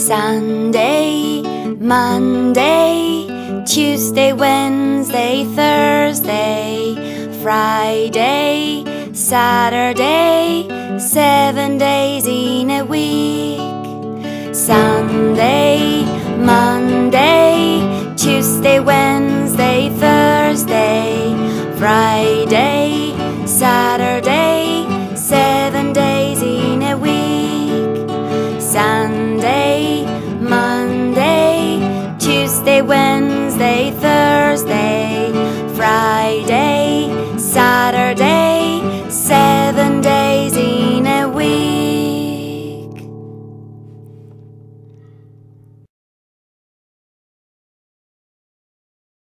Sunday, Monday, Tuesday, Wednesday, Thursday, Friday, Saturday, 7 days in a week. Sunday, Monday, Tuesday, Wednesday, Thursday, Friday,